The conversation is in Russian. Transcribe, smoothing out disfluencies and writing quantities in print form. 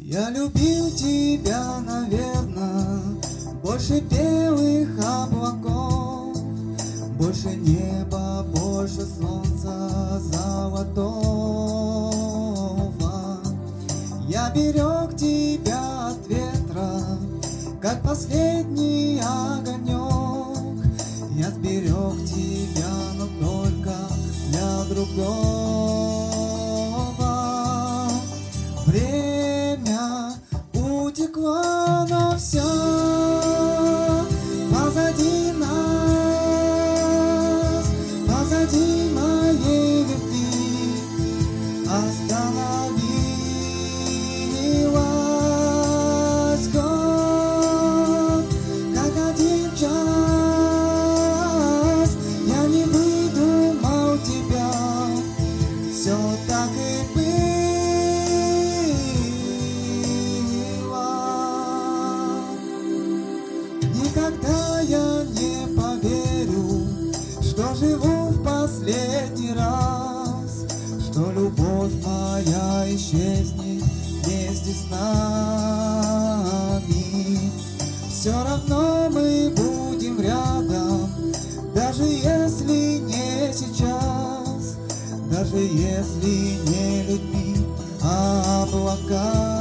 Я любил тебя, наверно, больше белых облаков, больше неба, больше солнца золотого. Я берег тебя от ветра, как последний огонек. Я сберег тебя, но только для другого. Время утекло, но все позади нас, позади моей любви остановилась год, как один час. Я не выдумал тебя, все так и было. Никогда я не поверю, что живу в последний раз, что любовь моя исчезнет вместе с нами. Все равно мы будем рядом, даже если не сейчас, даже если не людьми, а облаками.